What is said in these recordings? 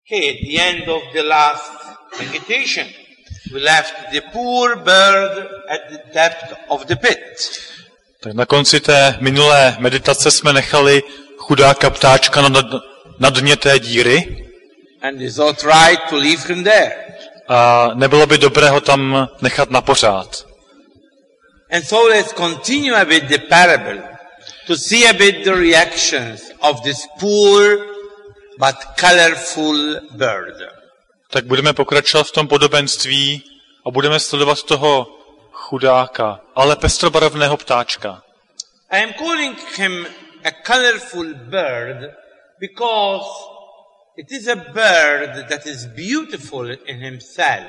Okay, at the end of the last meditation, we left the poor bird at the depth of the pit. Tak na konci té minulé meditace jsme nechali chudáka ptáčka na dně té díry. And it's not right to leave him there. A nebylo by dobré ho tam nechat na pořád. And so let's continue a bit the parable to see a bit the reactions of this poor but colorful bird. Tak budeme pokračovat v tom podobenství a budeme sledovat toho chudáka, ale pestrobarevného ptáčka. I am calling him a colorful bird because it is a bird that is beautiful in himself,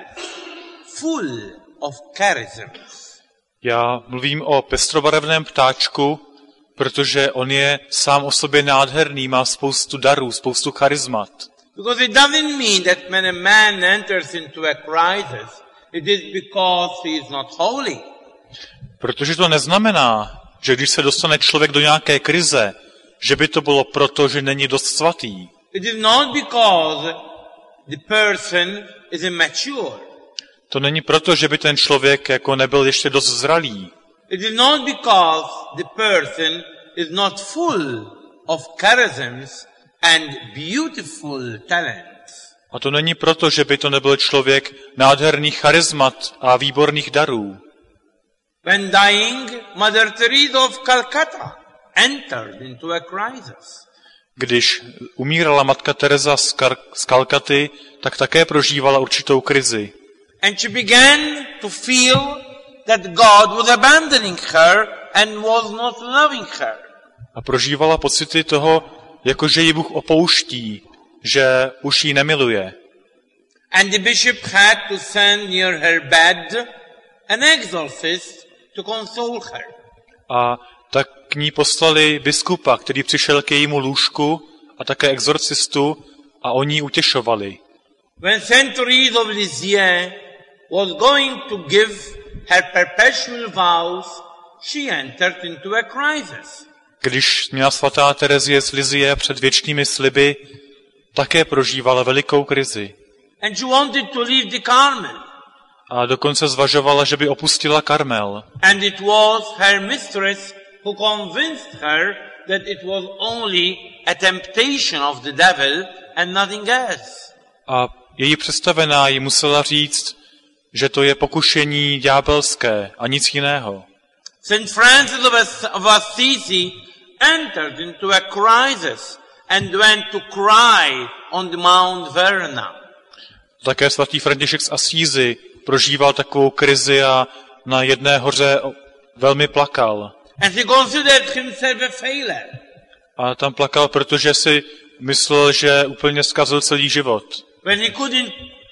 full of charisms. Já mluvím o pestrobarevném ptáčku, protože on je sám o sobě nádherný, má spoustu darů, spoustu charizmat. Because it doesn't mean that when a man enters into a crisis, it is because he is not holy. Protože to neznamená, že když se dostane člověk do nějaké krize, že by to bylo proto, že není dost svatý. It is not because the person is immature. To není proto, že by ten člověk jako nebyl ještě dost zralý. It is not because the person is not full of charisms and beautiful talents. A to není proto, že by to nebyl člověk nádherných charizmat a výborných darů. When dying, Mother Teresa of Calcutta entered into a crisis. Když umírala matka Teresa z Kalkaty, tak také prožívala určitou krizi. And she began to feel that God was abandoning her and was not loving her. A prožívala pocity toho, jakože ji Bůh opouští, že už ji nemiluje. And the bishop had to send near her bed an exorcist to console her. A tak k ní poslali biskupa, který přišel k jejímu lůžku a také exorcistu a oni ji utěšovali. When Saint Therese of Lisieux was going to give her perpetual vows, she entered into a crisis. Když měla svatá Terezie z Lizie před věčnými sliby, také prožívala velikou krizi. And she wanted to leave the Carmel. A dokonce zvažovala, že by opustila Karmel. And it was her mistress who convinced her that it was only a temptation of the devil and nothing else. A její představená jí musela říct, že to je pokušení ďábelské a nic jiného. Saint Francis of Assisi entered into a crisis and went to cry on the Mount Verna. Také svatý František z Assízy prožíval takovou krizi a na jedné hoře velmi plakal. And he considered himself a failure. A tam plakal, protože si myslel, že úplně zkazil celý život. When he couldn't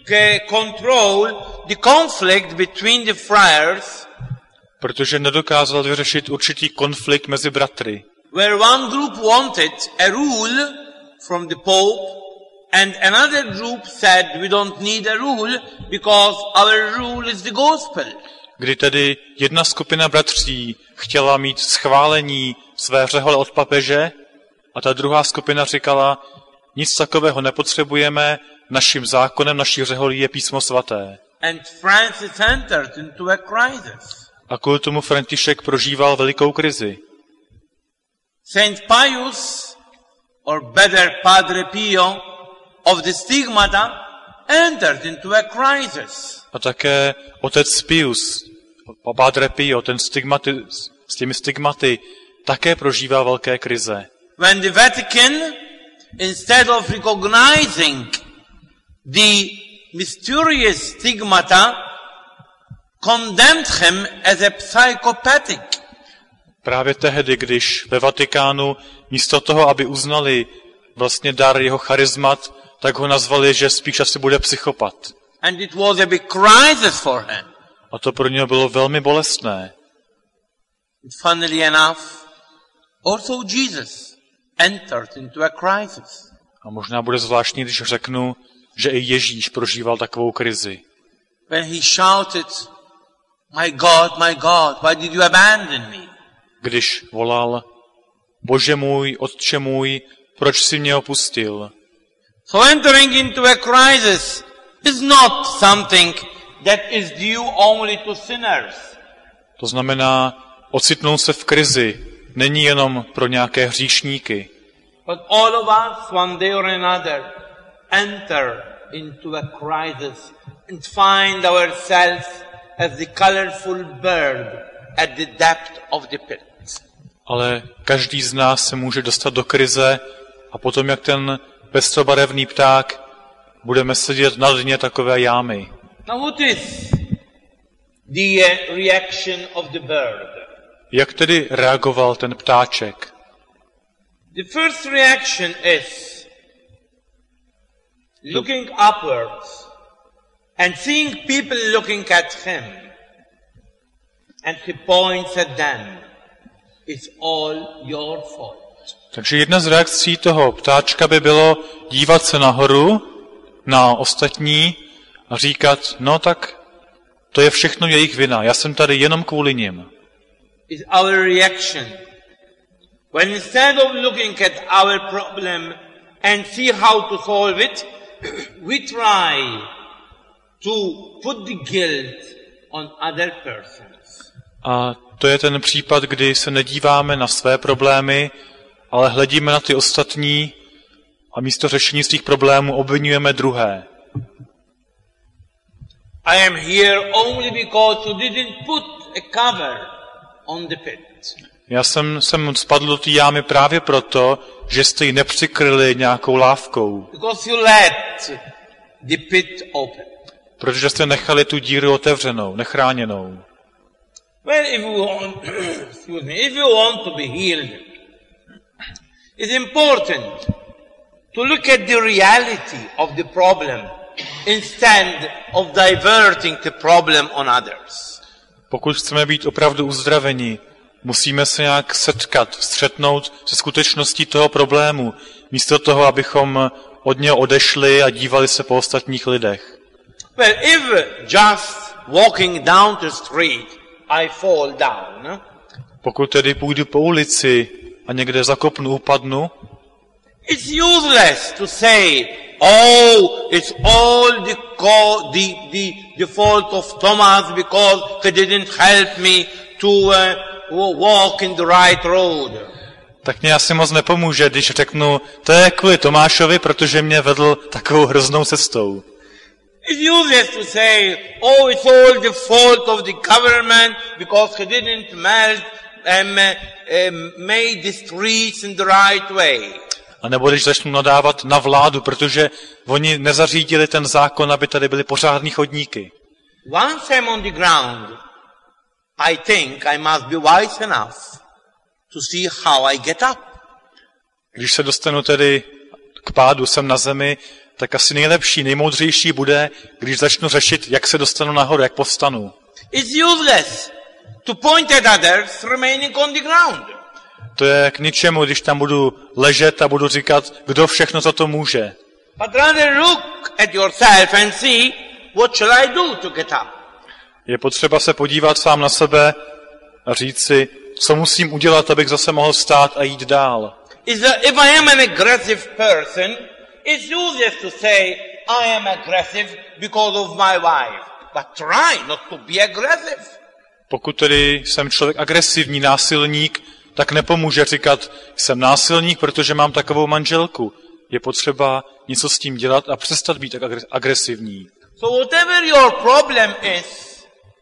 control the conflict between the friars, protože nedokázal vyřešit určitý konflikt mezi bratry. Where one group wanted a rule from the Pope and another group said we don't need a rule because our rule is the gospel. Kdy tedy jedna skupina bratří chtěla mít schválení své řehole od papeže a ta druhá skupina říkala, nic takového nepotřebujeme, naším zákonem, naší řeholí je písmo svaté. And Francis entered into a crisis. A kvůli tomu František prožíval velikou krizi. Saint Pius, or better Padre Pio, of the Stigmata, entered into a crisis. A také otec Pius, Padre Pio, ten s těmi stigmaty, také prožívá velké krize. When the Vatican, instead of recognizing the mysterious stigmata, condemned him as a psychopathic. Právě tehdy, když ve Vatikánu místo toho, aby uznali vlastně dar jeho charizmat, tak ho nazvali, že spíš asi bude psychopat. And it was a big crisis for him. A to pro něho bylo velmi bolestné. Funnily enough, also Jesus entered into a crisis. A možná bude zvláštní, když řeknu, že i Ježíš prožíval takovou krizi. When he shouted, my God, why did you abandon me? Když volal, Bože můj, Otče můj, proč jsi mě opustil? So entering into a crisis is not something that is due only to sinners. To znamená, ocitnout se v krizi není jenom pro nějaké hříšníky. But all of us, one day or another, enter into a crisis and find ourselves as the colorful bird at the depth of the pit. Ale každý z nás se může dostat do krize a potom, jak ten pestrobarevný pták, budeme sedět na dně takové jámy. Now what is the reaction of the bird? Jak tedy reagoval ten ptáček? The first reaction is looking upwards and seeing people looking at him, and he points at them. It's all your fault. Takže jedna z reakcí toho ptáčka by bylo dívat se nahoru na ostatní a říkat, no tak to je všechno jejich vina, já jsem tady jenom kvůli nim. Is our reaction when instead of looking at our problem and see how to solve it, we try to put the guilt on other persons. A to je ten případ, kdy se nedíváme na své problémy, ale hledíme na ty ostatní a místo řešení svých problémů obvinujeme druhé. I am here only because you didn't put a cover on the pit. Já jsem spadl do té jámy právě proto, že jste ji nepřikryli nějakou lávkou. Because you let the pit open. Protože jste nechali tu díru otevřenou, nechráněnou. Well, if you want to be healed, it's important to look at the reality of the problem instead of diverting the problem on others. Pokud chceme být opravdu uzdraveni, musíme se nějak střetnout se skutečností toho problému, místo toho, abychom od něho odešli a dívali se po ostatních lidech. Well, if just walking down the street, I fall down. Pokud tedy půjdu po ulici a někde zakopnu, upadnu, it's useless to say, oh, it's all the fault of Thomas because he didn't help me to walk in the right road. Tak mě asi moc nepomůže, když řeknu, to je kvůli Tomášovi, protože mě vedl takovou hroznou cestou. It's useless to say, oh, it's all the fault of the government because he didn't made the streets in the right way. A nebo když začnu nadávat na vládu, protože oni nezařídili ten zákon, aby tady byly pořádný chodníky. Once I'm on the ground, I think I must be wise enough to see how I get up. Když se dostanu tedy k pádu, jsem na zemi, tak asi nejlepší, nejmoudřejší bude, když začnu řešit, jak se dostanu nahoru, jak povstanu. It's useless to point at others remaining on the ground. To je k ničemu, když tam budu ležet a budu říkat, kdo všechno za to může. But rather look at yourself and see what shall I do to get up. Je potřeba se podívat sám na sebe a říct si, co musím udělat, abych zase mohl vstát a jít dál. If I am an aggressive person, it's useless to say I am aggressive because of my wife. But try not to be aggressive. Pokud tedy jsem člověk agresivní, násilník, tak nepomůže říkat, jsem násilník, protože mám takovou manželku. Je potřeba něco s tím dělat a přestat být tak agresivní. So whatever your problem is,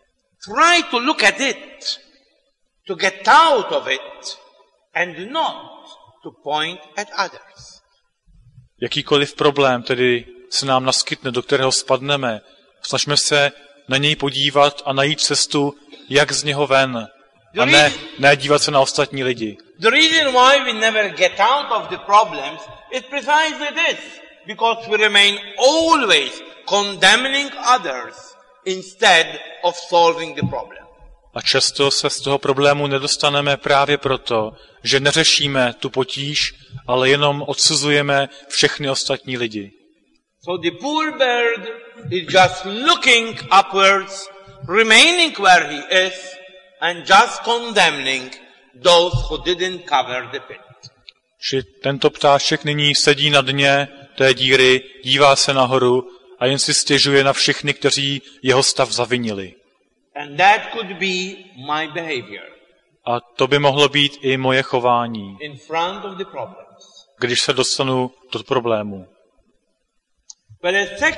try to look at it, to get out of it, and not to point at others. Jakýkoliv problém tedy se nám naskytne, do kterého spadneme, snažme se na něj podívat a najít cestu, jak z něho ven. A ne dívat se na ostatní lidi. The reason why we never get out of the problems is precisely this. Because we remain always condemning others instead of solving the problem. A často se z toho problému nedostaneme právě proto, že neřešíme tu potíž, ale jenom odsuzujeme všechny ostatní lidi. So the poor bird is just looking upwards, remaining where he is, and just condemning those who didn't cover the pit. Že tento ptáček nyní sedí na dně té díry, dívá se nahoru a jen si stěžuje na všechny, kteří jeho stav zavinili. And that could be my behavior A to by mohlo být i moje chování, in front of the problems. když se dostanu do problému. But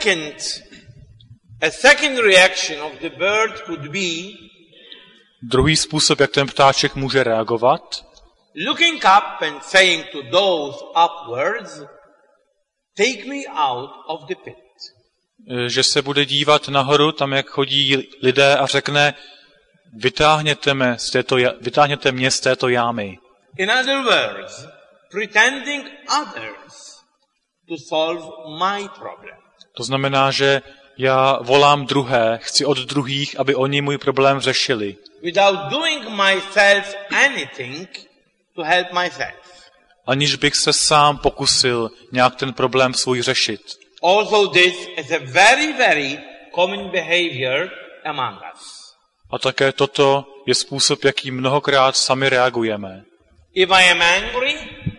a second reaction of the bird could be Druhý způsob, jak ten ptáček může reagovat, looking up and saying to those upwards, take me out of the pit. že se bude dívat nahoru, tam jak chodí lidé a řekne, vytáhněte mě z této jámy. In other words, pretending others to solve my problem. To znamená, že já volám druhé, chci od druhých, aby oni můj problém řešili. Without doing myself anything to help myself. Aniž bych se sám pokusil nějak ten problém svůj řešit. Also this is a very, very common behavior among us. A také toto je způsob, jaký mnohokrát sami reagujeme. If I am angry,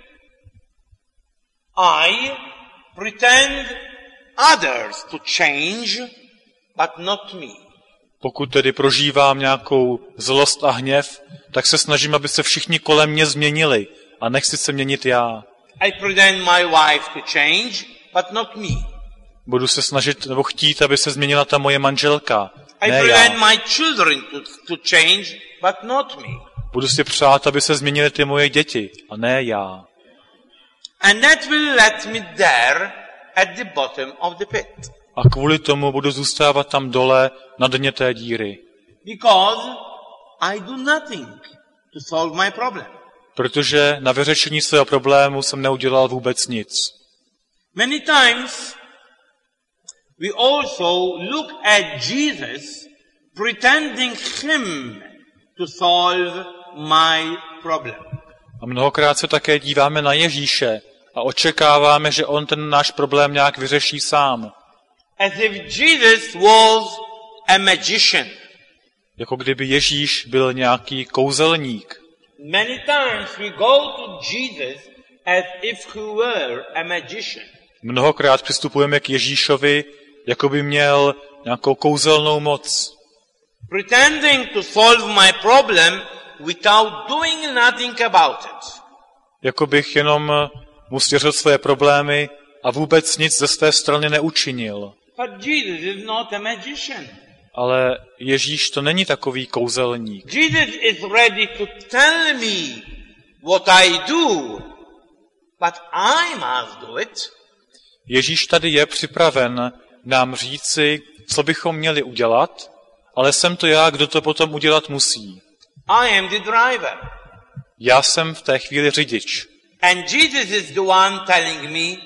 I pretend others to change, but not me. Pokud tedy prožívám nějakou zlost a hněv, tak se snažím, aby se všichni kolem mě změnili a nechci se měnit já. I pretend my wife to change, but not me. Budu se snažit nebo chtít, aby se změnila ta moje manželka, I ne pretend já. my children to change, but not me. Budu si přát, aby se změnily ty moje děti, a ne já. And that will let me there at the bottom of the pit. A kvůli tomu budu zůstávat tam dole na dně té díry. Because I do nothing to solve my problem. Protože na vyřešení svého problému jsem neudělal vůbec nic. Many times we also look at Jesus pretending him to solve my problem. A mnohokrát se také díváme na Ježíše a očekáváme, že on ten náš problém nějak vyřeší sám. As if Jesus was a magician. Jako kdyby Ježíš byl nějaký kouzelník. Many times we go to Jesus as if he were a magician. Mnohokrát přistupujeme k Ježíšovi, jako by měl nějakou kouzelnou moc. Pretending to solve my problem without doing nothing about it. Jako bych jenom mu svěřil své problémy a vůbec nic ze své strany neučinil. But Jesus is not a magician. Ale Ježíš to není takový kouzelník. Jesus is ready to tell me what I do, but I must do it. Ježíš tady je připraven nám říci, co bychom měli udělat, ale jsem to já, kdo to potom udělat musí. I am the driver. Já jsem v té chvíli řidič. And Jesus is the one telling me,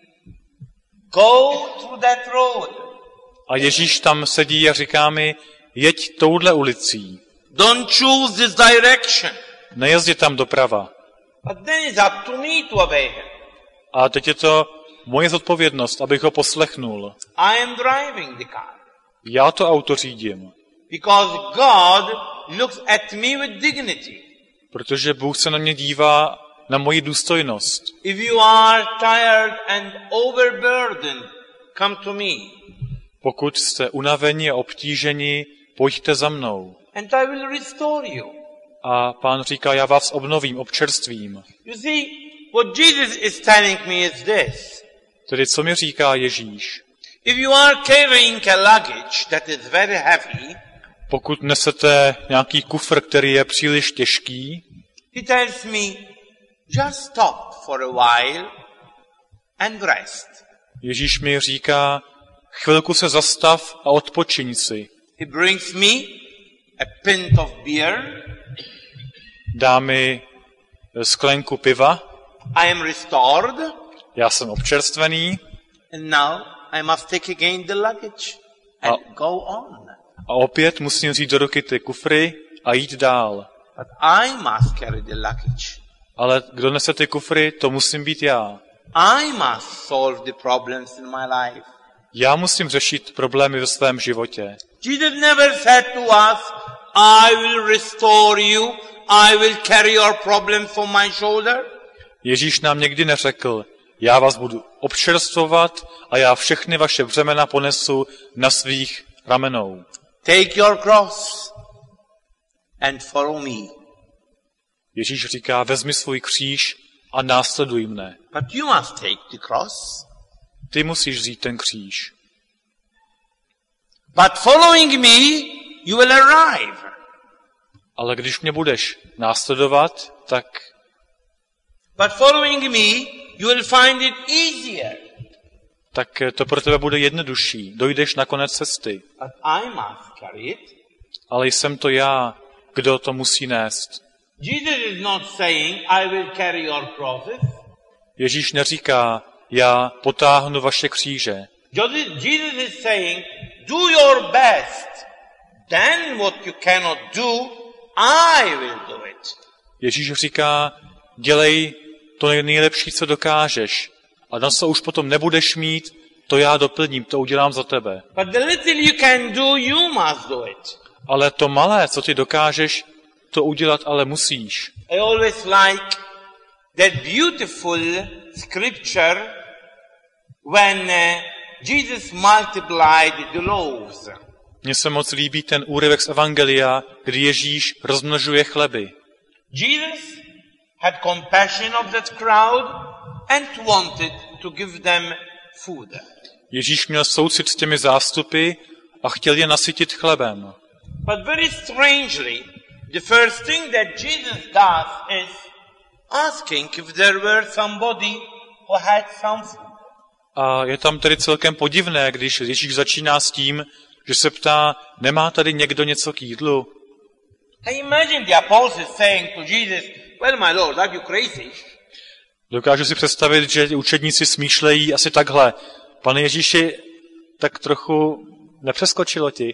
go through that road. A Ježíš tam sedí a říká mi, jeď touhle ulicí. Don't choose this direction. Nejezdi tam doprava. But then it's up to me to obey him. A teď je to moje zodpovědnost, abych ho poslechnul. I am driving the car. Já to auto řídím. Because God looks at me with dignity. Protože Bůh se na mě dívá na moji důstojnost. If you are tired and overburdened, come to me. Pokud jste unaveni a obtíženi, pojďte za mnou. And I will restore you. A Pán říká, já vás obnovím, občerstvím. You see, what Jesus is telling me is this. Tedy co mi říká Ježíš? If you are carrying a luggage that is very heavy, Pokud nesete nějaký kufr, který je příliš těžký, he tells me, just stop for a while and rest. Ježíš mi říká, chvilku se zastav a odpočiň si. He brings me a pint of beer. Dá mi sklenku piva, I am restored. já jsem občerstvený And now I must take again the luggage and go on. a opět musím vzít do ruky ty kufry a jít dál. But I must carry the luggage. Ale kdo nese ty kufry, to musím být já. I must solve the problems in my life. Já musím řešit problémy ve svém životě. Jesus never said to us, I will restore you, I will carry your problems on my shoulder. Ježíš nám někdy neřekl, já vás budu občerstvovat a já všechny vaše břemena ponesu na svých ramenou. Take your cross and follow me. Ježíš říká, vezmi svůj kříž a následuj mne. But you must take the cross. Ty musíš vzít ten kříž. But following me, you will arrive. Ale když mě budeš následovat, tak But following me, you will find it easier. tak to pro tebe bude jednodušší. Dojdeš na konec cesty. But I must carry it. Ale jsem to já, kdo to musí nést. Jesus is not saying, I will carry your crosses. Ježíš neříká, já potáhnu vaše kříže. Jesus is saying, do your best. Then what you cannot do, I will do it. Ježíš říká, dělej to nejlepší, co dokážeš. A na co už potom nebudeš mít, to já doplním, to udělám za tebe. But the little you can do, you must do it. Ale to malé, co ty dokážeš, to udělat ale musíš. I always like that beautiful scripture when Jesus multiplied the loaves. Mně se moc líbí ten úryvek z Evangelia, kdy Ježíš rozmnožuje chleby. Jesus had compassion of that crowd and wanted to give them food. Ježíš měl soucit s těmi zástupy a chtěl je nasytit chlebem. But very strangely, the first thing that Jesus does is asking if there were somebody who had some food. A je tam tedy celkem podivné, když Ježíš začíná s tím, že se ptá, nemá tady někdo něco k jídlu? I imagine the apostles saying to Jesus, well, my Lord, are you crazy? Dokážu si představit, že učedníci smýšlejí asi takhle. Pane Ježíši, tak trochu nepřeskočilo ti.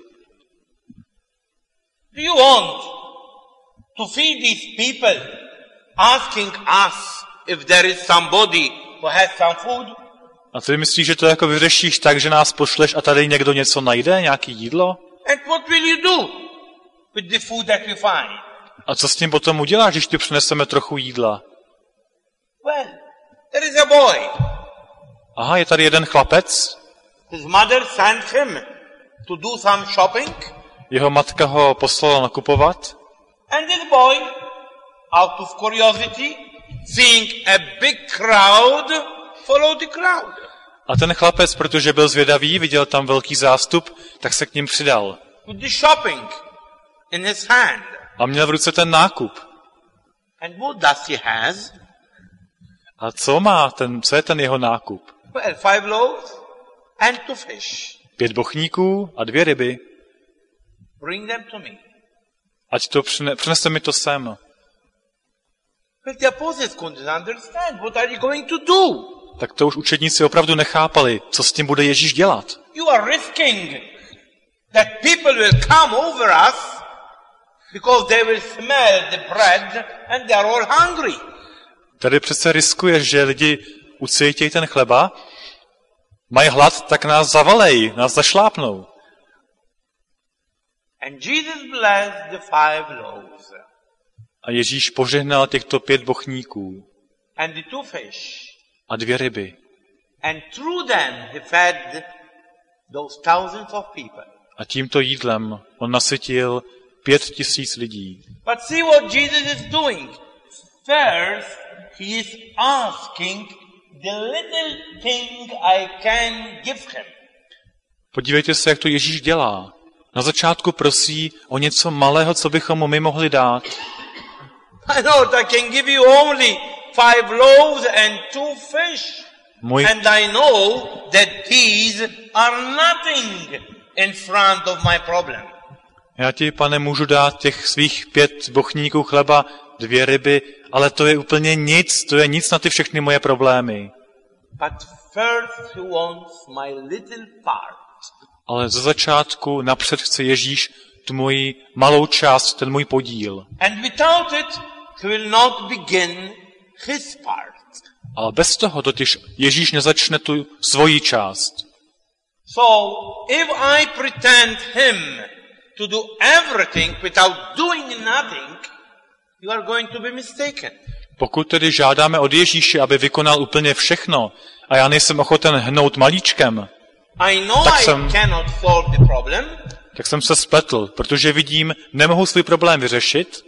Do you want to feed these people asking us if there is somebody who has some food? A ty myslíš, že to jako vyřešíš tak, že nás pošleš a tady někdo něco najde, nějaký jídlo? And what will you do with the food that we find? A co s tím potom uděláš, když ti přineseme trochu jídla? Well, there is a boy. Aha, je tady jeden chlapec, His mother sent him to do some shopping. jeho matka ho poslala nakupovat And this boy, out of curiosity, seeing a big crowd, followed the crowd. a ten chlapec, protože byl zvědavý, viděl tam velký zástup, tak se k ním přidal. With the shopping in his hand. A měl v ruce ten nákup. And what does he has? A co je ten jeho nákup? Well, 5 loaves and 2 fish. 5 bochníků a 2 ryby. Bring them to me. Ať to přineste mi to sem. But the apostles couldn't understand. What are you going to do? Tak to už učedníci opravdu nechápali, co s tím bude Ježíš dělat. You are risking that people will come over us because they will smell the bread and they are all hungry. Tady přece riskuješ, že lidi ucítějí ten chleba, mají hlad, tak nás zavalej, nás zašlápnou. And Jesus blessed the 5 loaves A Ježíš požehnal těchto 5 bochníků and the 2 fish. a 2 ryby. And through them he fed those thousands of people. A tímto jídlem on nasytil 5 000 lidí. But see what Jesus is doing. First, he is asking the little thing I can give him. Podívejte se, jak to Ježíš dělá. Na začátku prosí o něco malého, co bychom mu my mohli dát. My Lord, I can give you only 5 loaves and 2 fish. And I know that these are nothing in front of my problem. Já ti, Pane, můžu dát těch svých 5 bochníků chleba, 2 ryby, ale to je úplně nic, to je nic na ty všechny moje problémy. But first he wants my little part. Ale ze začátku napřed chce Ježíš tu moji malou část, ten můj podíl. And without it, he will not begin his part. Ale bez toho totiž Ježíš nezačne tu svoji část. So, if I pretend him to do everything without doing nothing, you are going to be mistaken. Pokud tedy žádáme od Ježíše, aby vykonal úplně všechno, a já nejsem ochoten hnout malíčkem, tak jsem se spletl, protože vidím, nemohu svůj problém vyřešit,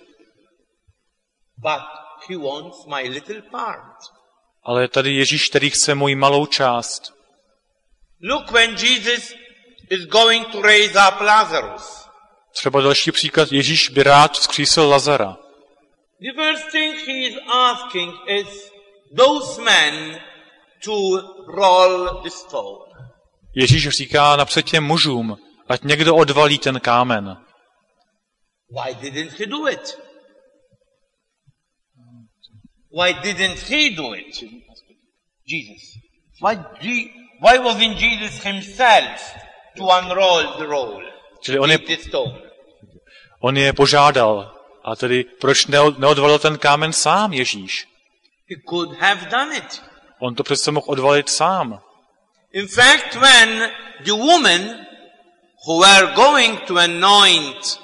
ale tady Ježíš, který chce moji malou část. Look when Jesus is going to raise up Lazarus. Třeba další příklad, Ježíš by rád vzkřísil Lazara. The first thing he is asking is those men to roll the stone. Ježíš říká napřed těm mužům, ať někdo odvalí ten kámen. Why didn't he do it? Why didn't he do it? Jesus. Why wasn't Jesus himself to unroll the roll? Čili on je požádal. A tedy proč neodvalil ten kámen sám Ježíš? He could have done it. On to přece mohl odvalit sám. In fact, when the women who were going to anoint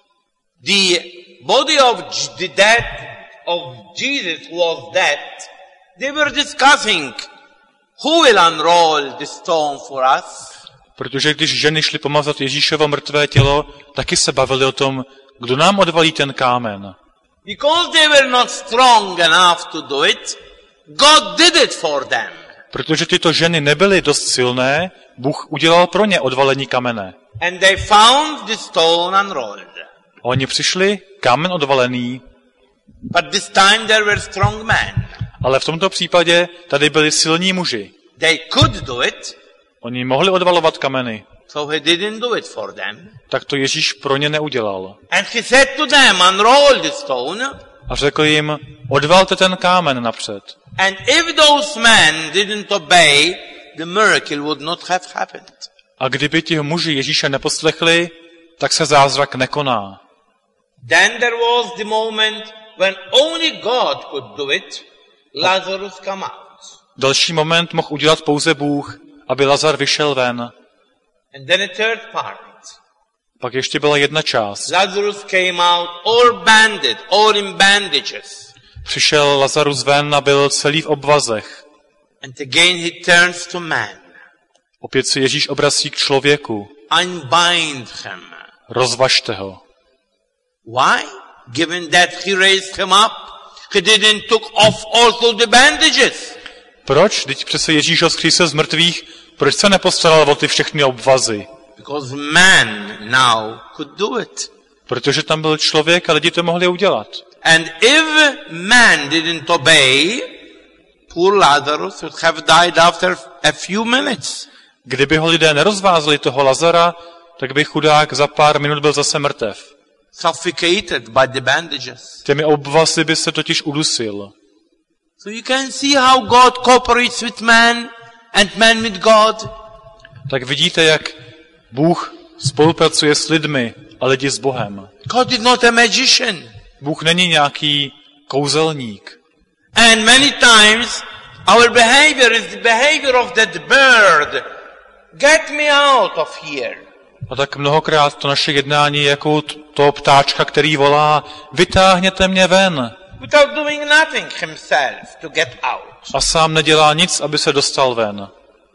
the body of the dead of Jesus who was dead, they were discussing who will unroll the stone for us. Protože když ženy šly pomazat Ježíšovo mrtvé tělo, taky se bavili o tom, kdo nám odvalí ten kámen. Because they were not strong enough to do it, God did it for them. Protože tyto ženy nebyly dost silné, Bůh udělal pro ně odvalení kamene. And they found the stone unrolled. Oni přišli, kámen odvalený. But this time there were strong men. Ale v tomto případě tady byli silní muži. They could do it. Oni mohli odvalovat kameny. So he didn't do it for them. Tak to Ježíš pro ně neudělal. And he said to them, unroll the stone. A řekl jim, odvalte ten kámen napřed. And if those men didn't obey, the miracle would not have happened. A kdyby ti muži Ježíše neposlechli, tak se zázrak nekoná. Then there was the moment when only God could do it. Lazarus come out. Další moment mohl udělat pouze Bůh, aby Lazar vyšel ven. And then a third part. Pak ještě byla jedna část. Lazarus came out all banded, all in bandages. Přišel Lazarus ven a byl celý v obvazech. And again he turns to man. Opět se Ježíš obrací k člověku. Unbind him. Rozvažte ho. Why? Given that he raised him up, he didn't took off also the bandages. Proč? Vždyť přece Ježíš ho vzkřísil z mrtvých. Proč se nepostaral o ty všechny obvazy? Because man now could do it. Protože tam byl člověk a lidi to mohli udělat. And if man didn't obey, poor Lazarus would have died after a few minutes. Kdyby ho lidé nerozvázli toho Lazara, tak by chudák za pár minut byl zase mrtev. Suffocated by the bandages. Těmi obvazy by se totiž udusil. So you can see how God cooperates with man and man with God. Tak vidíte, jak Bůh spolupracuje s lidmi a lidi s Bohem. God is not a magician. Bůh není nějaký kouzelník. And many times our behavior is the behavior of that bird. Get me out of here. A tak mnohokrát to naše jednání je jako toho ptáčka, který volá, vytáhněte mě ven. Without doing nothing himself to get out. A sám nedělá nic, aby se dostal ven.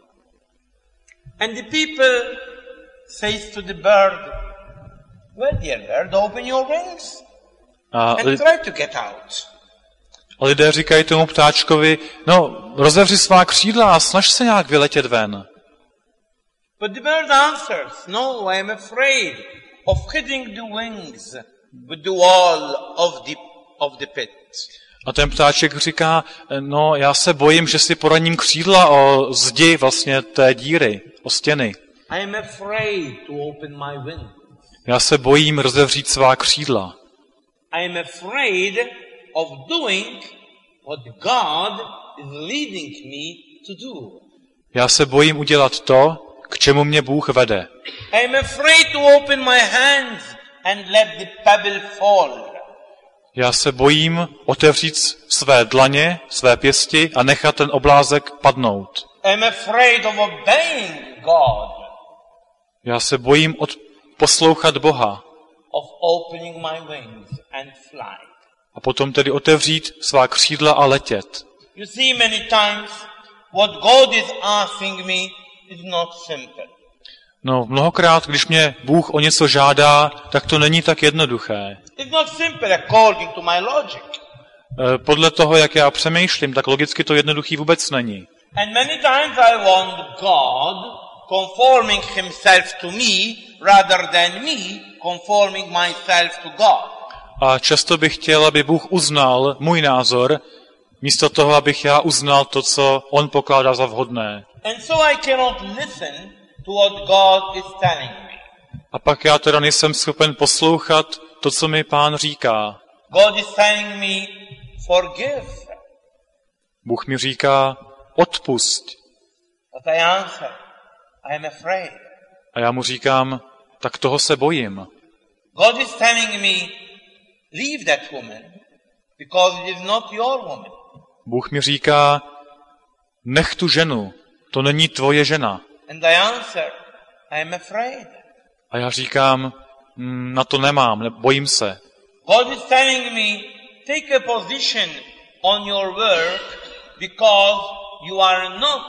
And the people says to the bird, well, dear bird, open your wings and try to get out. A lidé říkají tomu ptáčkovi, no, rozevři svá křídla a snaž se nějak vyletět ven. But the bird answers, no, I am afraid of hitting the wings with the wall of the pit. A ten ptáček říká, no, já se bojím, že si poraním křídla o zdi vlastně té díry, o stěny. I am afraid to open my wings. Já se bojím rozevřít svá křídla. I am afraid of doing what God is leading me to do. Já se bojím udělat to, k čemu mě Bůh vede. I am afraid to open my hands and let the pebble fall. Já se bojím otevřít své dlaně, své pěsti a nechat ten oblázek padnout. I am afraid of obeying God. Já se bojím poslouchat Boha. Of opening my wings and fly. A potom tedy otevřít svá křídla a letět. You see, many times what God is asking me is not simple. No, mnohokrát, když mě Bůh o něco žádá, tak to není tak jednoduché. It's not simple according to my logic. Podle toho, jak já přemýšlím, tak logicky to jednoduchý vůbec není. And many times I want God conforming himself to me rather than me conforming myself to God. A často bych chtěl, aby Bůh uznal můj názor, místo toho, abych já uznal to, co on pokládá za vhodné. And so I cannot listen to what God is telling me. A pak já teda nejsem schopen poslouchat to, co mi Pán říká. God is telling me, forgive. Bůh mi říká, odpusť. But I answer, I am afraid. A já mu říkám, tak toho se bojím. God is telling me, leave that woman because it is not your woman. Bůh mi říká, nech tu ženu, to není tvoje žena. And I answer, I am afraid. A já říkám, na to nemám, bojím se. God is telling me, take a position on your work because you are not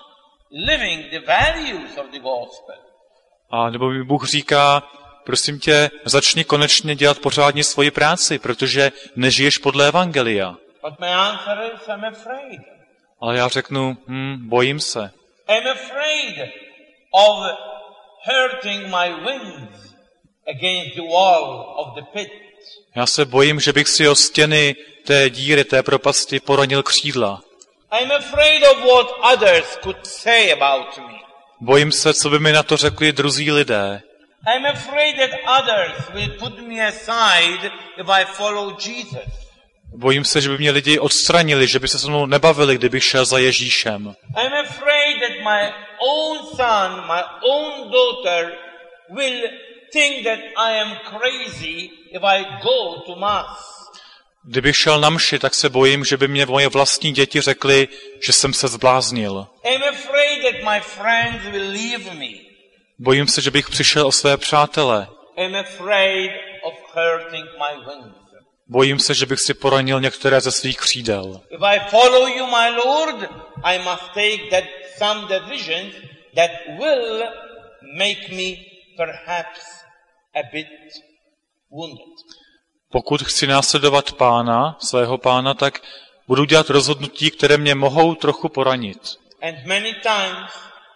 living the values of the gospel. A nebo mi Bůh říká, prosím tě, začni konečně dělat pořádně svoji práci, protože nežiješ podle evangelia. But my answer is, I'm afraid. Ale já řeknu, bojím se. I'm afraid of hurting my wings against the wall of the pit. Já se bojím, že bych si o stěny té díry, té propasti poranil křídla. I'm afraid of what others could say about me. Bojím se, co by mi na to řekli druzí lidé. I'm afraid that others will put me aside if I follow Jesus. Bojím se, že by mě lidi odstranili, že by se se mnou nebavili, kdybych šel za Ježíšem. I'm afraid that my own son, my own daughter will think that I am crazy if I go to mass. Kdybych šel na mši, tak se bojím, že by mě moje vlastní děti řekly, že jsem se zbláznil. I'm afraid that my friends will leave me. Bojím se, že bych přišel o své přátele. I'm afraid of hurting my wings. Bojím se, že bych si poranil některé ze svých křídel. If I follow you, my Lord, I must take some decisions that will make me perhaps a bit wounded. Pokud chci následovat Pána, svého Pána, tak budu dělat rozhodnutí, které mě mohou trochu poranit. And many times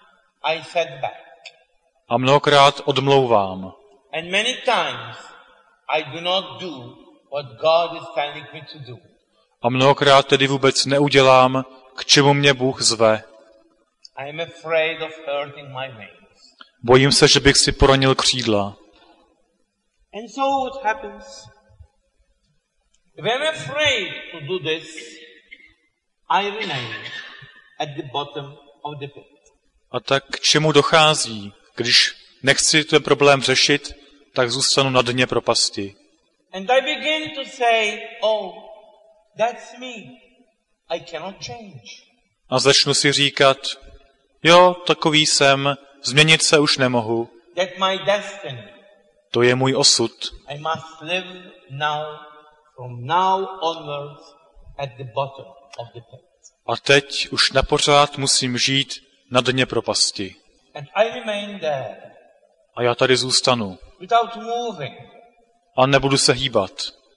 I set back. A mnohokrát odmlouvám. And many times I do not do what God is telling me to do. A mnohokrát tedy vůbec neudělám, k čemu mě Bůh zve. I am afraid of hurting my wings. Bojím se, že bych si poranil křídla. And so what happens? If I'm afraid to do this, I remain at the bottom of the pit. A tak k čemu dochází? Když nechci ten problém řešit, tak zůstanu na dně propasti. And I begin to say, oh, that's me. I cannot change. A začnu si říkat, jo, takový jsem, změnit se už nemohu. That's my destiny. To je můj osud. I must live now, from now onwards, at the bottom of the pit. A teď už napořád musím žít na dně propasti. And I remain there. A já tady zůstanu. Without moving. A nebudu se hýbat.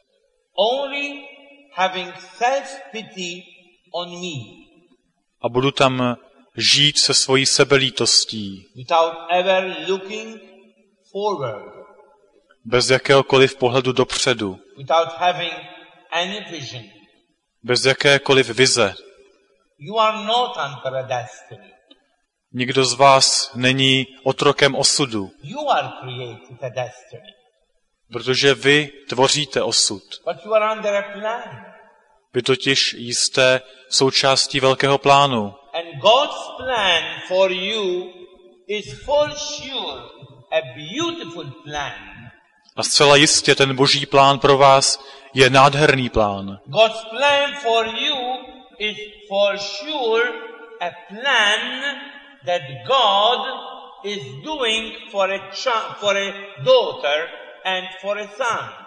Only having self-pity on me. A budu tam žít se svojí sebelítostí. Without ever looking forward. Bez jakéhokoliv pohledu dopředu. Without having any vision. Bez jakékoliv vize. You are not under a destiny. Nikdo z vás není otrokem osudu. You are created a destiny. Protože vy tvoříte osud. But you are under a plan. Vy totiž jste součástí velkého plánu. And God's plan for you is for sure a beautiful plan. A zcela jistě ten boží plán pro vás je nádherný plán. God's plan for you is for sure a plan that God is doing for a daughter and for a son.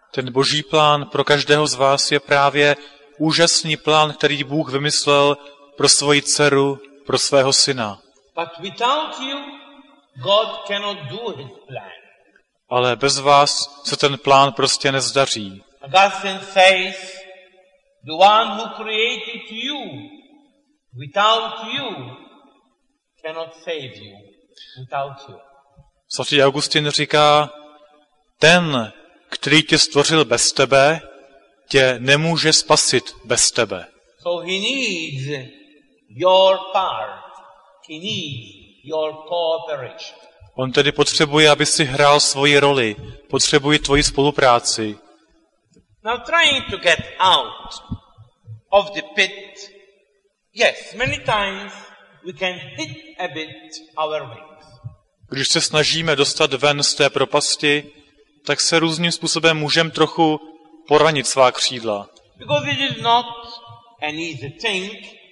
Ten boží plán pro každého z vás je právě úžasný plán, který Bůh vymyslel pro svoji dceru, pro svého syna. But without you, God cannot do his plan. Ale bez vás se ten plán prostě nezdaří. Augustine says, the one who created you, without you, cannot save you. Without you. Svatý Augustin říká, ten, který tě stvořil bez tebe, tě nemůže spasit bez tebe. So he needs your part. He needs your cooperation. On tedy potřebuje, aby si hrál svoji roli, potřebuje tvoji spolupráci. Now trying to get out of the pit, yes, many times we can hit a bit our wings. Když se snažíme dostat ven z té propasti, tak se různým způsobem můžeme trochu poranit svá křídla. Because it is not an easy thing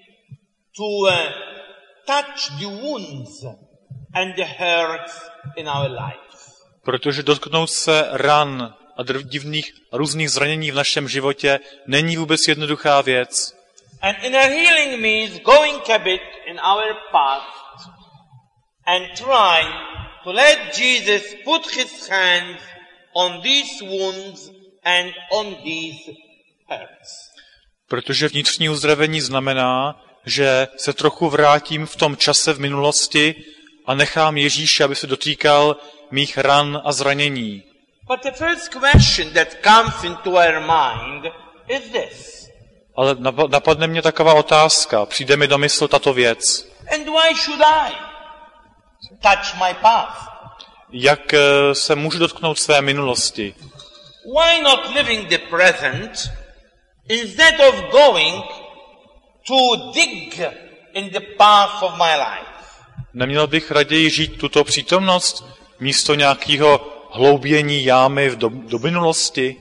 to touch the wounds and the hurts in our lives. Protože dotknout se ran a divných a různých zranění v našem životě není vůbec jednoduchá věc. And inner healing means going a bit in our past and trying to let Jesus put his hands on these wounds and on these hurts. Protože vnitřní uzdravení znamená, že se trochu vrátím v tom čase v minulosti a nechám Ježíše, aby se dotýkal mých ran a zranění. But the first question that comes into our mind is this. Ale napadne mě taková otázka, přijde mi do mysl tato věc. And why should I touch my past? Jak se můžu dotknout své minulosti? Why not living the present instead of going to dig in the past of my life? Neměl bych raději žít tuto přítomnost místo nějakého hloubění jámy do minulosti?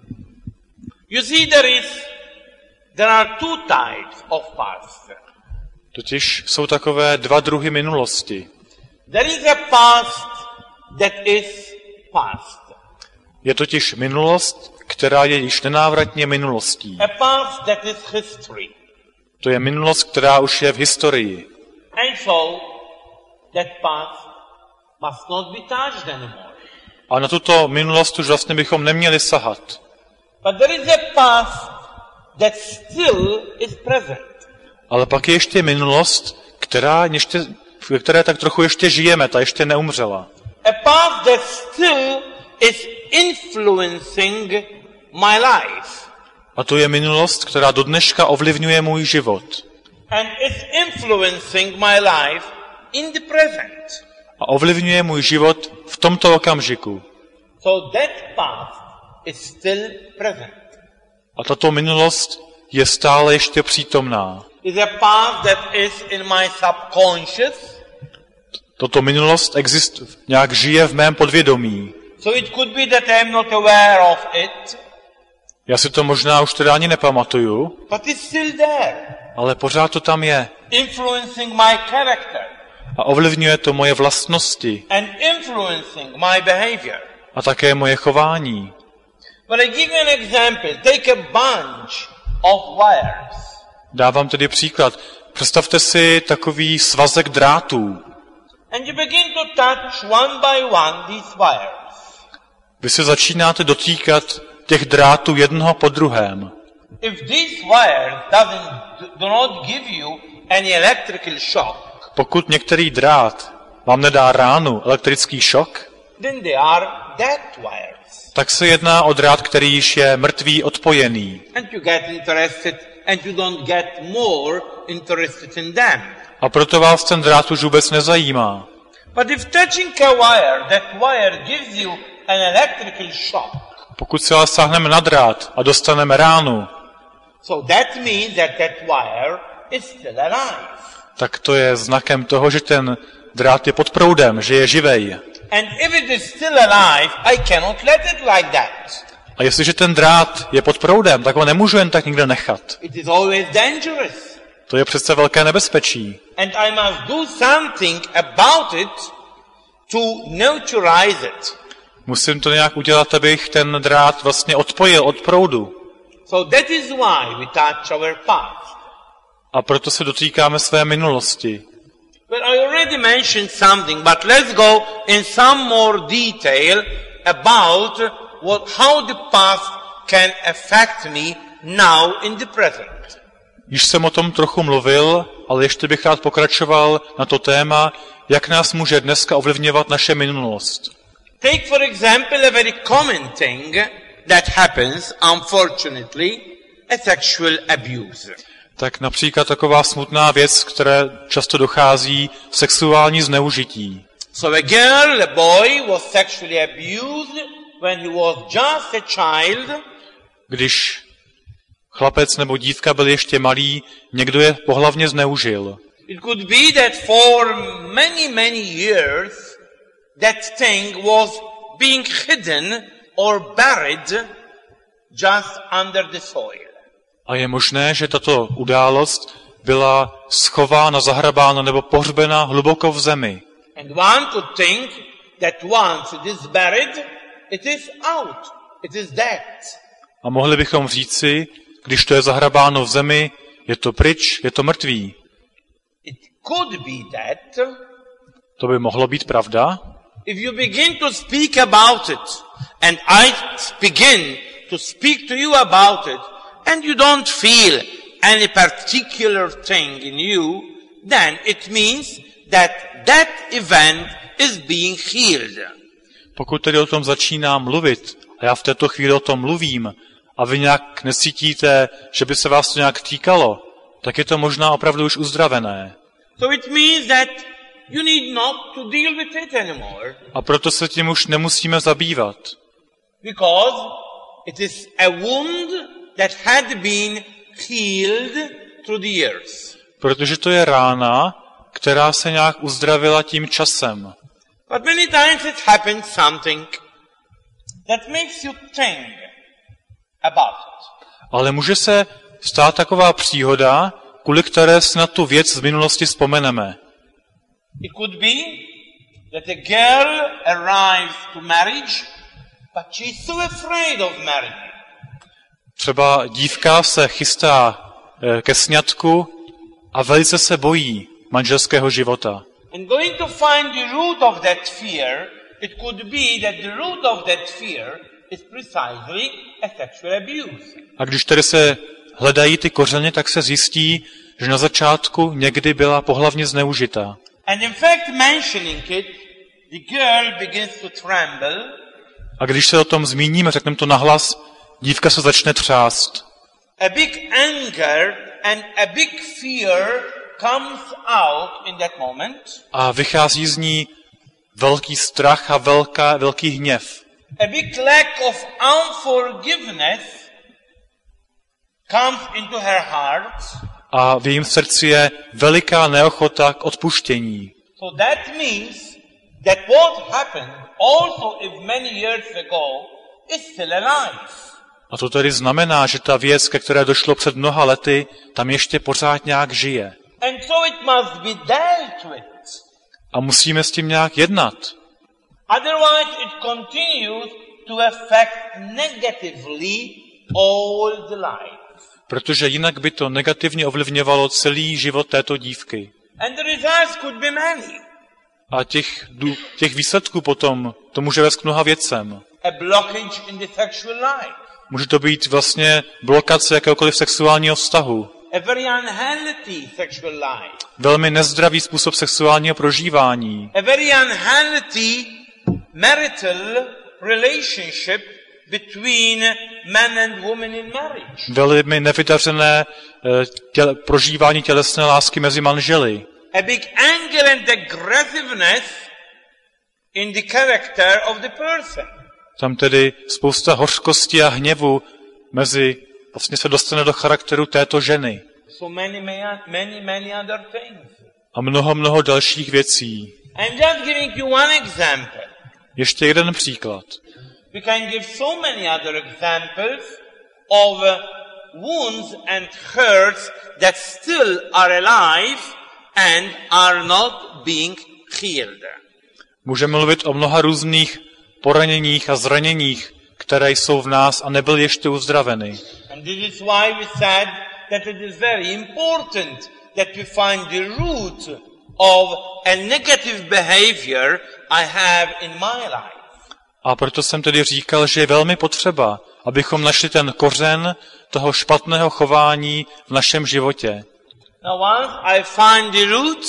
You see, there are two types of past. Totiž jsou takové dva druhy minulosti. There is a past that is past. Je totiž minulost, která je již nenávratně minulostí. A past that is history. To je minulost, která už je v historii. And so, that past must not be touched anymore. A na tuto minulost už vlastně bychom neměli sahat. But there is a past that still is present. Ale pak je ještě minulost, ve které tak trochu ještě žijeme, ta ještě neumřela. A past that still is influencing my life. A to je minulost, která do dneška ovlivňuje můj život. And is influencing my life in the present. A ovlivňuje můj život v tomto okamžiku. So that past is still present. A tato minulost je stále ještě přítomná. Is a past that is in my subconscious. Tato minulost nějak žije v mém podvědomí. So it could be that I am not aware of it. Já si to možná už teda ani nepamatuju, But it's still there. ale pořád to tam je. Influencing my character. A ovlivňuje to moje vlastnosti And influencing my behavior. a také moje chování. But I give you an example. Take a bunch of wires. Dávám tedy příklad. Představte si takový svazek drátů. And you begin to touch one by one these wires. Vy se začínáte dotýkat těch drátů jednoho po druhém. If these wires do not give you any electrical shock, Pokud některý drát vám nedá ránu, elektrický šok, then they are dead wires. tak se jedná o drát, který již je mrtvý, odpojený. And you get interested and you don't get more interested in them. A proto vás ten drát už vůbec nezajímá. But if touching a wire, that wire gives you an electrical shock, Pokud se ale sáhneme na drát a dostaneme ránu, so that means that that wire is still alive. tak to je znakem toho, že ten drát je pod proudem, že je živej. And if it is still alive, I cannot let it like that. A jestliže ten drát je pod proudem, tak ho nemůžu jen tak nikde nechat. It is always dangerous. To je přece velké nebezpečí. And I must do something about it to neutralize it. Musím to nějak udělat, abych ten drát vlastně odpojil od proudu. So that is why we touch our past. A proto se dotýkáme své minulosti. But I already mentioned something, but let's go in some more detail about how the past can affect me now in the present. Již jsem o tom trochu mluvil, ale ještě bych rád pokračoval na to téma, jak nás může dneska ovlivňovat naše minulost. Take for example a very common thing that happens, unfortunately, a sexual abuse. Tak například taková smutná věc, které často dochází, sexuální zneužití. So a girl, a boy was sexually abused when he was just a child. Když chlapec nebo dívka byl ještě malý, někdo je pohlavně zneužil. It could be that for many years that thing was being hidden or buried just under the soil. A je možné, že tato událost byla schována, zahrabána nebo pohřbena hluboko v zemi. And one could think that once it is buried, it is out, it is dead. A mohli bychom říci, když to je zahrabáno v zemi, je to pryč, je to mrtvý. It could be that To by mohlo být pravda. if you begin to speak about it, and I begin to speak to you about it, and you don't feel any particular thing in you, then it means that that event is being healed. Pokud tedy o tom začínám mluvit, a já v této chvíli o tom mluvím, a vy nějak necítíte, že by se vás to nějak týkalo, tak je to možná opravdu už uzdravené. So it means that you need not to deal with it anymore. A proto se tím už nemusíme zabývat. Because it is a wound that had been healed through the years. Protože to je rána, která se nějak uzdravila tím časem. But many times it happens something that makes you think about it. Ale může se stát taková příhoda, kvůli které si na tu věc z minulosti vzpomeneme. It could be that a girl arrives to marriage, but she's so afraid of marriage. Třeba dívka se chystá ke sňatku a velice se bojí manželského života. And going to find the root of that fear, it could be that the root of that fear is precisely a sexual abuse. A když tedy se hledají ty kořeny, tak se zjistí, že na začátku někdy byla pohlavně zneužita. And in fact, mentioning it, the girl begins to tremble. A když se o tom zmíníme, řekneme to nahlas, dívka se začne třást. A big anger and a big fear comes out in that moment. A vychází z ní velký strach a velký hněv. A big lack of unforgiveness comes into her heart. A v jejím srdci je veliká neochota k odpuštění. So that means that what happened also if many years ago is still alive. A to tedy znamená, že ta věc, ke které došlo před mnoha lety, tam ještě pořád nějak žije. And so it must be dealt with. A musíme s tím nějak jednat. Otherwise it continues to affect negatively all the life. Protože jinak by to negativně ovlivňovalo celý život této dívky. And the results could be many. A těch výsledků potom to může vést k mnoha věcem. A blockage in the sexual life. Může to být vlastně blokace jakéhokoliv sexuálního vztahu. A very unhealthy sexual life. Velmi nezdravý způsob sexuálního prožívání. A very unhealthy marital relationship between men and women in marriage. Velmi nevydařené prožívání tělesné lásky mezi manželi. A big anger and aggressiveness in the character of the person. Tam tedy spousta hořkosti a hněvu vlastně se dostane do charakteru této ženy. So many other things. A mnoho dalších věcí. I'm just giving you one example. Ještě jeden příklad. We can give so many other examples of wounds and hurts that still are alive and are not being healed. Můžeme mluvit o mnoha různých poraněních a zraněních, které jsou v nás a nebyly ještě uzdraveny. And this is why we said that it is very important that we find the root of a negative behavior I have in my life. A proto jsem tedy říkal, že je velmi potřeba, abychom našli ten kořen toho špatného chování v našem životě. Now once I find the root,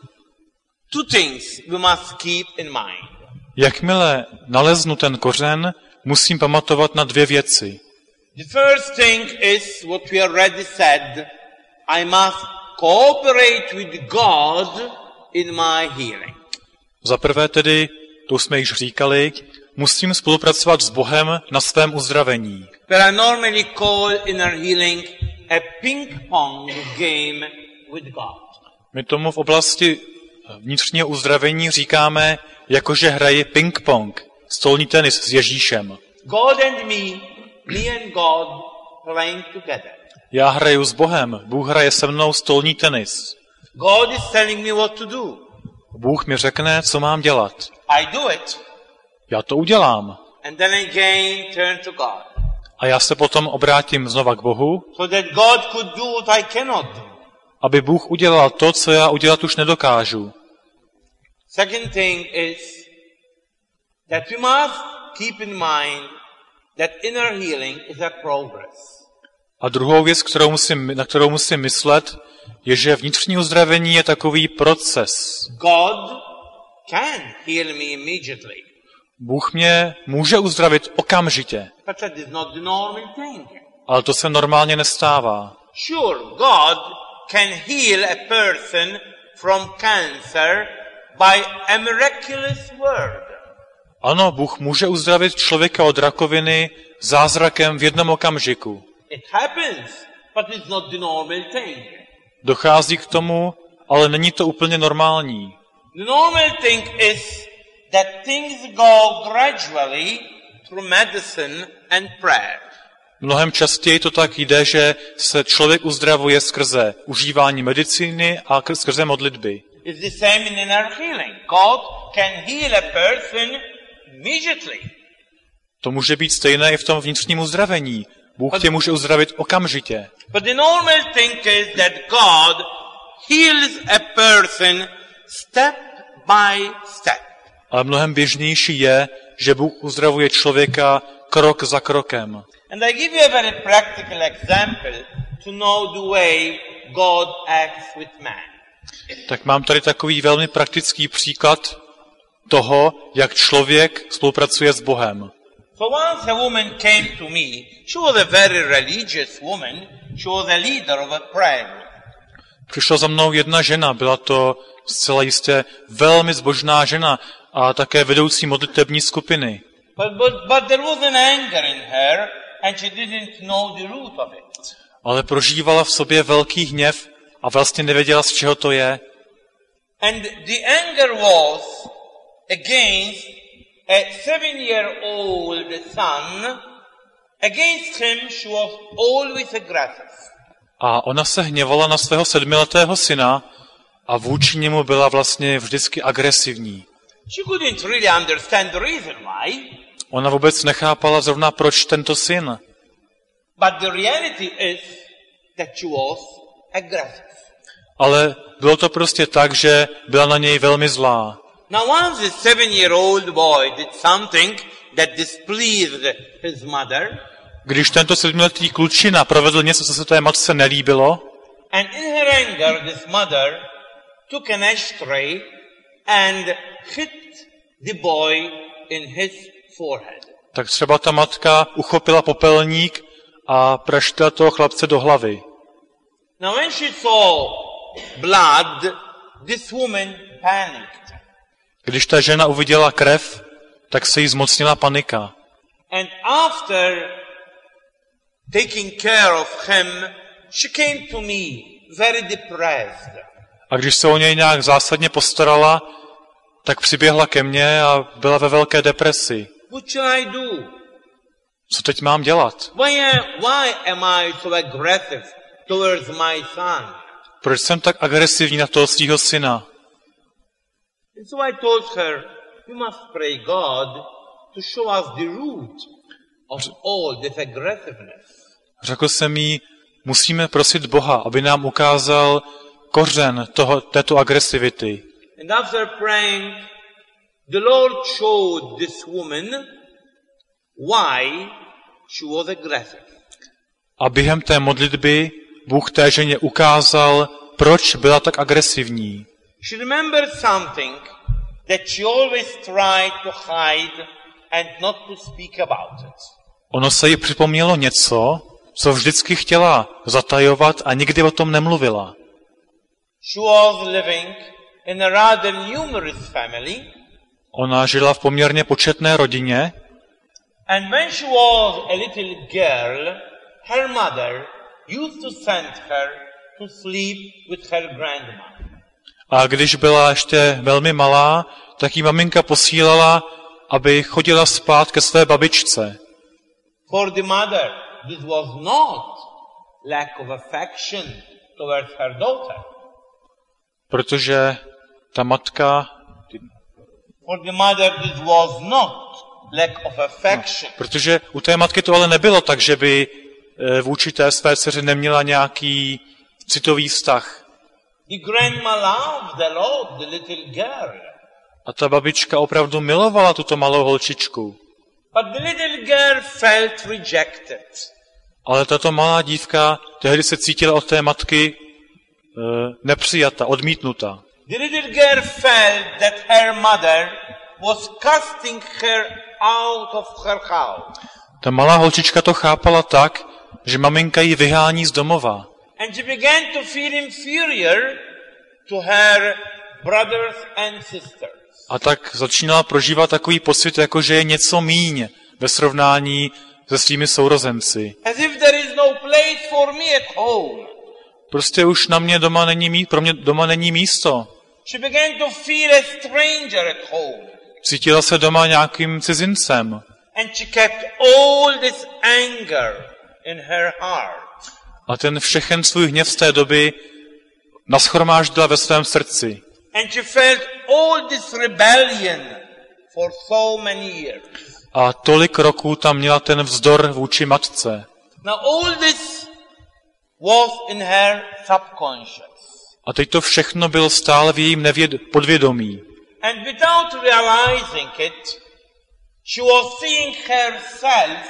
two things we must keep in mind. Jakmile naleznu ten kořen, musím pamatovat na dvě věci. The first thing is what we already said. I must cooperate with God in my healing. Za prvé tedy, to jsme již říkali, musím spolupracovat s Bohem na svém uzdravení. But I normally call inner healing a ping-pong game with God. My tomu v oblasti vnitřního uzdravení říkáme, jakože hraje ping-pong, stolní tenis s Ježíšem. God and me and God playing together. Já hraju s Bohem, Bůh hraje se mnou stolní tenis. God is telling me what to do. Bůh mi řekne, co mám dělat. I do it. Já to udělám. And then again turn to God. A já se potom obrátím znova k Bohu, So that God could do what I cannot do. aby Bůh udělal to, co já udělat už nedokážu. Second thing is that we must keep in mind that inner healing is a progress. A druhou věc, na kterou musím myslet, je, že vnitřní uzdravení je takový proces. God can heal me immediately. Bůh mě může uzdravit okamžitě, But that is not the normal thing. ale to se normálně nestává. Sure, God can heal a person from cancer by a miraculous word. Ano, Bůh může uzdravit člověka od rakoviny zázrakem v jednom okamžiku. It happens, but it's not the normal thing. Dochází k tomu, ale není to úplně normální. The normal thing is that things go gradually through medicine and prayer. Mnohem častěji to tak jde, že se člověk uzdravuje skrze užívání medicíny a skrze modlitby. It's the same in inner healing. God can heal a person immediately. To může být stejné i v tom vnitřním uzdravení. Bůh tě může uzdravit okamžitě. But the normal thing is that God heals a person step by step. Ale mnohem běžnější je, že Bůh uzdravuje člověka krok za krokem. And I give you a very practical example to know the way God acts with man. Tak mám tady takový velmi praktický příklad toho, jak člověk spolupracuje s Bohem. So once a woman came to me. She was a very religious woman. She was a leader of a prayer group. Přišla za mnou jedna žena, byla to zcela jistě velmi zbožná žena a také vedoucí modlitební skupiny. But there was an anger in her and she didn't know the root of it. Ale prožívala v sobě velký hněv a vlastně nevěděla, z čeho to je. And the anger was against a 7-year-old son. Against him she was always aggressive. A ona se hněvala na svého 7letého syna a vůči němu byla vlastně vždycky agresivní. She couldn't really understand the reason why. Ona vůbec nechápala zrovna, proč tento syn. But the reality is that she was aggressive. Ale bylo to prostě tak, že byla na něj velmi zlá. Now once the 7-year-old boy did something that displeased his mother, Když tento 7letý klučina provedl něco, co se té matce nelíbilo, and in her anger this mother took an ashtray and hit the boy in his forehead. tak třeba ta matka uchopila popelník a praštila toho chlapce do hlavy. Now when she saw blood, this woman panicked. Když ta žena uviděla krev, tak se jí zmocnila panika. And after taking care of him, she came to me very depressed. A když se o něj nějak zásadně postarala, tak přiběhla ke mně a byla ve velké depresi. What shall I do? Co teď mám dělat? Why am I so aggressive towards my son? Proč jsem tak agresivní na toho svého syna? And so I told her, you must pray God to show us the root of all this aggressiveness. Řekl jsem jí, musíme prosit Boha, aby nám ukázal kořen této agresivity. And after praying, the Lord showed this woman why she was aggressive. A během té modlitby Bůh té ženě ukázal, proč byla tak agresivní. She remembered something that she always tried to hide and not to speak about it. Ono se jí připomnělo něco, co vždycky chtěla zatajovat a nikdy o tom nemluvila. She was living in a rather numerous family. Ona žila v poměrně početné rodině And when she was a little girl, her mother used to send her to sleep with her grandma. a když byla ještě velmi malá, tak jí maminka posílala, aby chodila spát ke své babičce. For the mother, this was not lack of affection towards her daughter. Protože ta matka, For the mother, this was not lack of affection. protože u té matky to ale nebylo tak, že by vůči té své dceři neměla nějaký citový vztah. The grandma loved a lot the little girl. A ta babička opravdu milovala tuto malou holčičku. But the little girl felt rejected. Ale tato malá dívka tehdy se cítila od té matky nepřijata, odmítnuta. The little girl felt that her mother was casting her out of her house. Ta malá holčička to chápala tak, že maminka ji vyhání z domova. And she began to feel inferior to her brothers and sisters. A tak začínala prožívat takový pocit, jako že je něco míň ve srovnání se svými sourozenci. As if there is no place for me at home. Prostě už na mě doma pro mě doma není místo. She began to feel a stranger at home. Cítila se doma nějakým cizincem. And she kept all this anger in her heart. A ten všechen svůj hněv z té doby nashromáždila ve svém srdci. And she felt all this rebellion for so many years. A tolik roků tam měla ten vzdor vůči matce. Now all this was in her subconscious. A teď to všechno bylo stále v jejím podvědomí. And without realizing it, she was seeing herself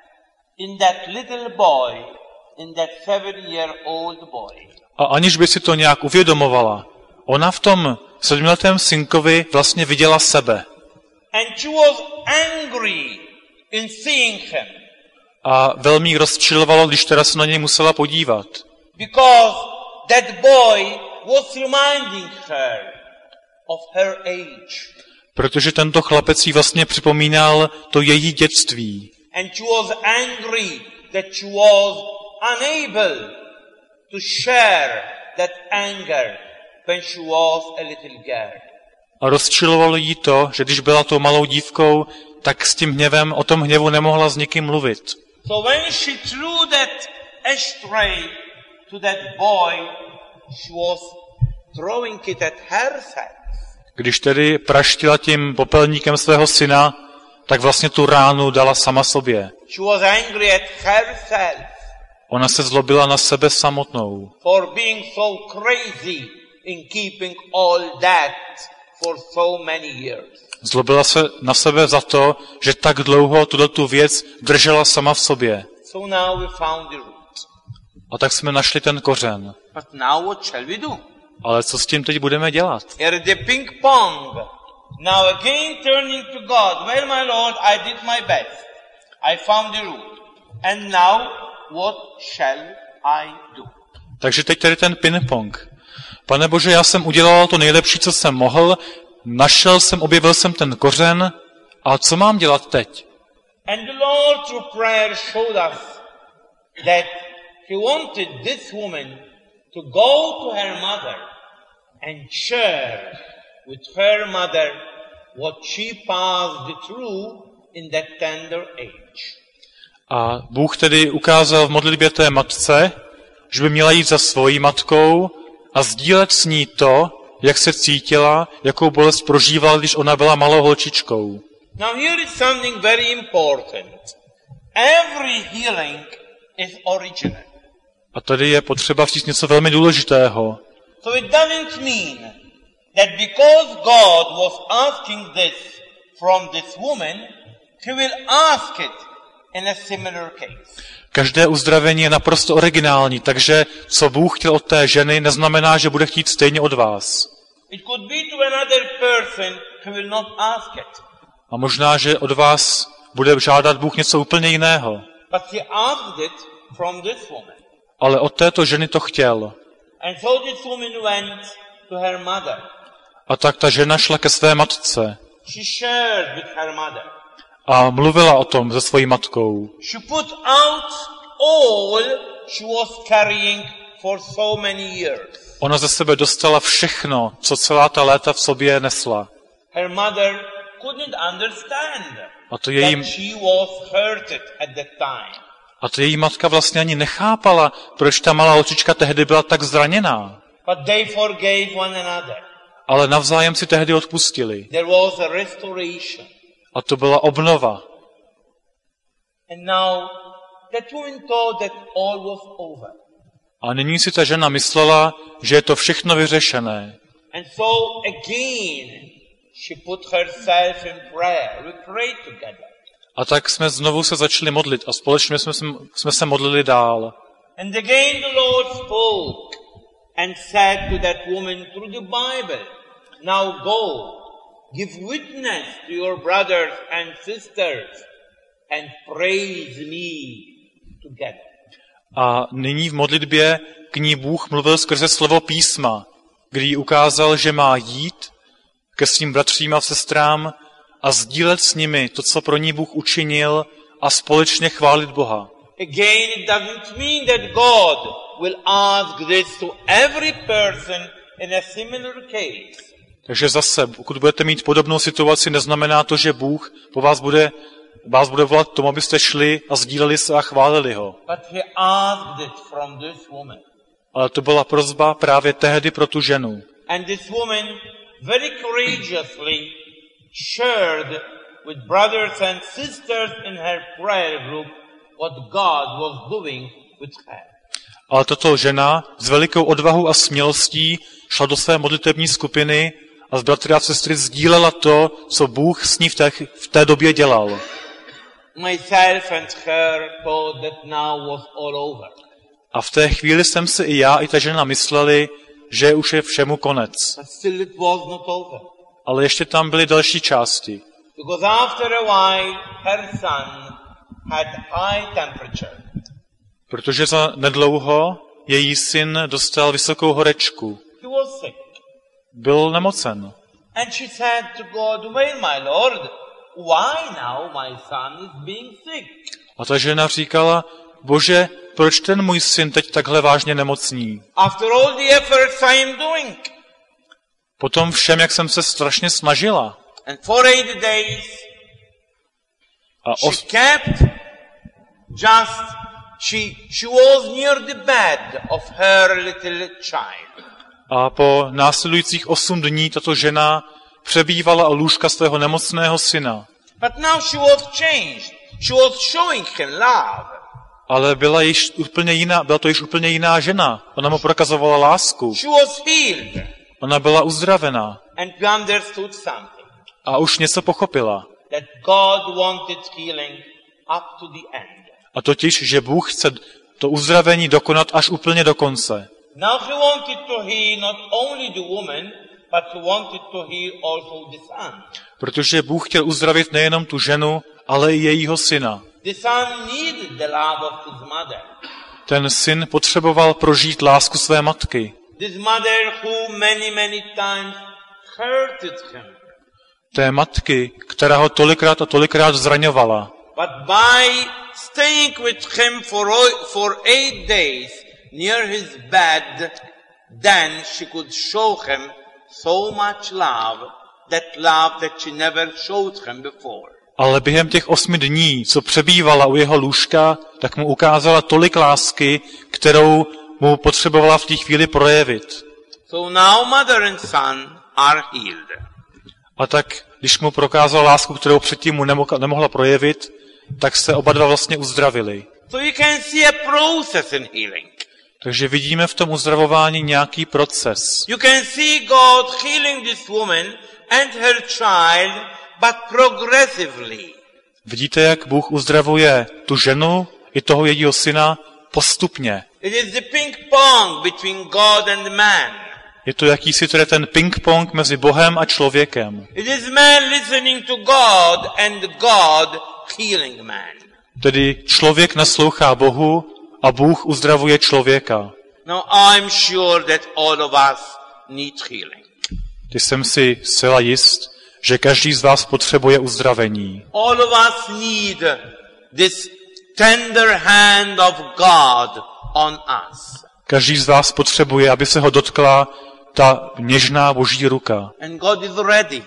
in that little boy, in that 7-year-old boy. A aniž by si to nějak uvědomovala, ona v tom 7letém synkovi vlastně viděla sebe. And she was angry in seeing him. A velmi jí rozčilovalo, když teda se na něj musela podívat. Because that boy was reminding her of her age. Protože tento chlapec jí vlastně připomínal to její dětství. And she was angry that she was unable to share that anger when she was a little girl. A rozčilovalo jí to, že když byla tou malou dívkou, tak s tím hněvem, o tom hněvu nemohla s nikým mluvit. So when she threw that ashtray to that boy, she was throwing it at herself. Když tedy praštila tím popelníkem svého syna, tak vlastně tu ránu dala sama sobě. She was angry at herself Ona se zlobila na sebe samotnou. for being so crazy in keeping all that for so many years. Zlobila se na sebe za to, že tak dlouho tu věc držela sama v sobě. So now we found the root. A tak jsme našli ten kořen. But now what shall we do? Ale co s tím teď budeme dělat? Here the ping pong. Now again turning to God. Well, my Lord, I did my best. I found the root. And now what shall I do? Takže teď tady ten ping-pong. Pane Bože, já jsem udělal to nejlepší, co jsem mohl, objevil jsem ten kořen, a co mám dělat teď? And the Lord through prayer showed us that He wanted this woman to go to her mother and share with her mother what she passed through in that tender age. A Bůh tedy ukázal v modlitbě té matce, že by měla jít za svojí matkou a sdílet s ní to, jak se cítila, jakou bolest prožívala, když ona byla malou holčičkou. Now here is something very important. Every healing is original. A tady je potřeba říct něco velmi důležitého. So it doesn't mean that because God was asking this from this woman, he will ask it in a similar case. Každé uzdravení je naprosto originální, takže co Bůh chtěl od té ženy, neznamená, že bude chtít stejně od vás. It could be to another person, he will not ask it. A možná, že od vás bude žádat Bůh něco úplně jiného. But he asked it from this woman. Ale od této ženy to chtěl. And so this woman went to her mother. A tak ta žena šla ke své matce She shared with her mother. a mluvila o tom se svojí matkou. She put out all she was carrying for so many years. Ona ze sebe dostala všechno, co celá ta léta v sobě nesla. Her mother couldn't understand A to její, that she was hurted at that time. matka vlastně ani nechápala, proč ta malá holčička tehdy byla tak zraněná. But they forgave one another. Ale navzájem si tehdy odpustili. There was a restoration. A to byla obnova. And now that woman thought that all was over. A nyní si ta žena myslela, že je to všechno vyřešené. And so again she put herself in prayer. We prayed together. A tak jsme znovu se začali modlit a společně jsme se modlili dál. And again the Lord spoke and said to that woman through the Bible, now go, give witness to your brothers and sisters and praise me together. A nyní v modlitbě k ní Bůh mluvil skrze slovo písma, kdy jí ukázal, že má jít ke svým bratřím a sestrám a sdílet s nimi to, co pro ní Bůh učinil a společně chválit Boha. Again, it doesn't mean that God will ask this to every person in a similar case. Takže zase, pokud budete mít podobnou situaci, neznamená to, že Bůh po vás bude volat tomu, abyste šli a sdíleli se a chválili ho. But he asked it from this woman. Ale to byla prosba právě tehdy pro tu ženu. And this woman very courageously shared with brothers and sisters in her prayer group what God was doing with her. Ale tato žena s velikou odvahou a smělostí šla do své modlitební skupiny a s bratry a sestry sdílela to, co Bůh s ní v té době dělal. Myself and her thought that now was all over. A v té chvíli jsem si i já, i ta žena mysleli, že už je všemu konec. But still it was not over. Ale ještě tam byly další části. Because after a while her son had high temperature. Protože za nedlouho její syn dostal vysokou horečku. He was sick. Byl nemocen. And she said to God, well, my Lord, why now my son is being sick? A ta žena říkala, Bože, proč ten můj syn teď takhle vážně nemocní? After all the efforts I am doing. Potom všem, jak jsem se strašně snažila. And for 8 days, she kept she was near the bed of her little child. A po následujících 8 dní tato žena přebývala u lůžka svého nemocného syna. But now she was changed. She was showing him love. Ale byla to již úplně jiná žena. Ona mu prokazovala lásku. She was healed. Ona byla uzdravená. And we understood something. A už něco pochopila. That God wanted healing up to the end. A totiž, že Bůh chce to uzdravení dokonat až úplně do konce. Now he wanted to heal not only the woman, but he wanted to heal also the son. Protože Bůh chtěl uzdravit nejenom tu ženu, ale i jejího syna. The son needed the love of his mother. Ten syn potřeboval prožít lásku své matky. This mother who many times hurted him. Té matky, která ho tolikrát a tolikrát zraňovala. But by staying with him for 8 days near his bed, then she could show him so much love that she never showed him before. Ale během těch 8 dní, co přebývala u jeho lůžka, tak mu ukázala tolik lásky, kterou mu potřebovala v té chvíli projevit. So now mother and son are healed. A tak když mu prokázal lásku, kterou předtím mu nemohla projevit, tak se oba dva vlastně uzdravili. So you can see a process in healing. Takže vidíme v tom uzdravování nějaký proces. You can see God healing this woman and her child, but progressively. Vidíte, jak Bůh uzdravuje tu ženu i toho jejího syna postupně. It is the ping-pong between God and man. Je to jakýsi tedy ten ping-pong mezi Bohem a člověkem. It is man listening to God and God healing man. Tedy člověk naslouchá Bohu a Bůh uzdravuje člověka. Now I'm sure that all of us need healing. Ty jsem si zcela jist, že každý z vás potřebuje uzdravení. All of us need this tender hand of God on us. Každý z vás potřebuje, aby se ho dotkla ta něžná boží ruka. And God is ready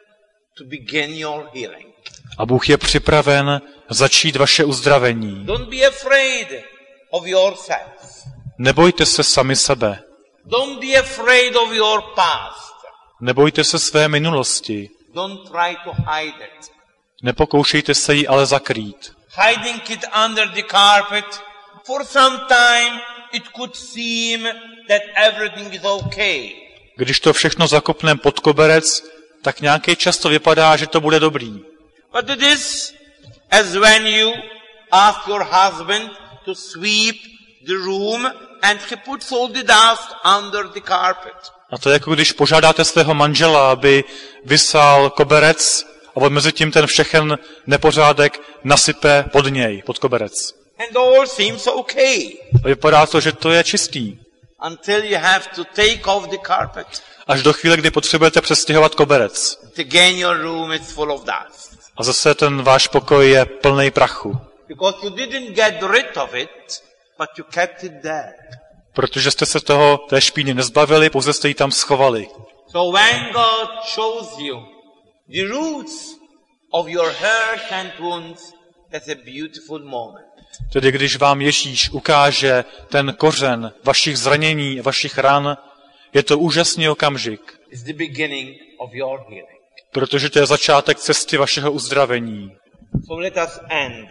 to begin your healing. A Bůh je připraven začít vaše uzdravení. Don't be afraid of yourself. Nebojte se sami sebe. Don't be afraid of your past. Nebojte se své minulosti. Don't try to hide it. Nepokoušejte se jí ale zakrýt. Hiding it under the carpet, for some time it could seem that everything is okay. Když to všechno zakopneme pod koberec, tak nějaký čas to vypadá, že to bude dobrý. But it is as when you ask your husband to sweep the room and he puts all the dust under the carpet. A to je jako když požádáte svého manžela, aby vysál koberec a on mezi tím ten všechen nepořádek nasype pod něj, pod koberec. And all seems okay. A vypadá to, že to je čistý. Until you have to take off the carpet. Až do chvíle, kdy potřebujete přestěhovat koberec. Again your room is full of dust. A zase ten váš pokoj je plný prachu. Because you didn't get rid of it, but you kept it there. Protože jste se té špíny nezbavili, pouze jste ji tam schovali. So when God shows you the roots of your hurt and wounds, that's a beautiful moment. Tedy když vám Ježíš ukáže ten kořen vašich zranění, vašich ran, je to úžasný okamžik. It's the beginning of your healing. Protože to je začátek cesty vašeho uzdravení. So let us end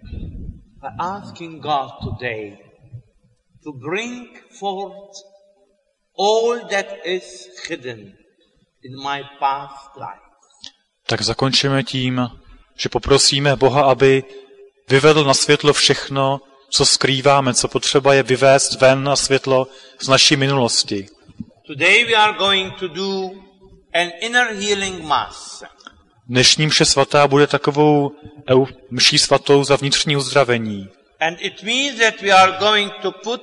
by asking God today to bring forth all that is hidden in my past life. Tak zakončíme tím, že poprosíme Boha, aby vyvedl na světlo všechno, co skrýváme, co potřeba je vyvést ven na světlo z naší minulosti. Today we are going to do an inner healing mass. Dnešní mše svatá bude takovou mší svatou za vnitřní uzdravení. And it means that we are going to put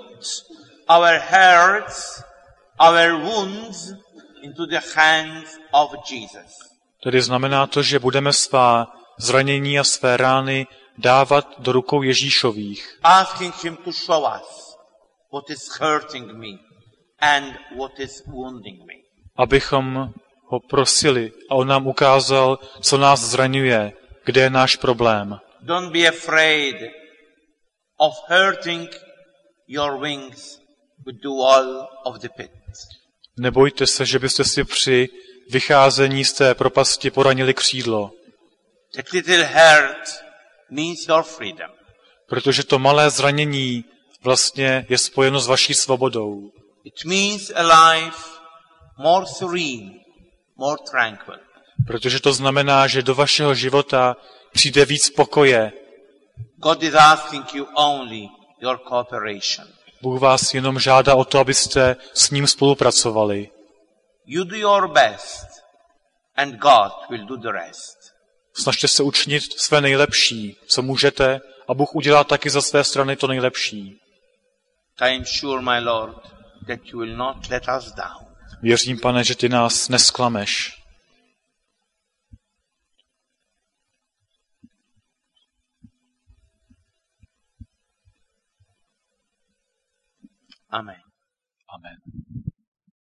our hurts, our wounds into the hands of Jesus. Tedy znamená to, že budeme svá zranění a své rány dávat do rukou Ježíšových. Asking him to show us what is hurting me and what is wounding me. Abychom ho prosili a on nám ukázal, co nás zraňuje, kde je náš problém. Don't be afraid of hurting your wings with the wall of the pit. Nebojte se, že byste si při vycházení z té propasti poranili křídlo. That little hurt means your freedom. Protože to malé zranění vlastně je spojeno s vaší svobodou. It means a life more serene, more tranquil. Protože to znamená, že do vašeho života přijde víc pokoje. God is asking you only your cooperation. Bůh vás jenom žádá o to, abyste s ním spolupracovali. You do your best and God will do the rest. Snažte se učinit své nejlepší, co můžete, a Bůh udělá taky za své strany to nejlepší. I am sure, my Lord, that you will not let us down. Věřím, Pane, že ty nás nesklameš. Amen. Amen.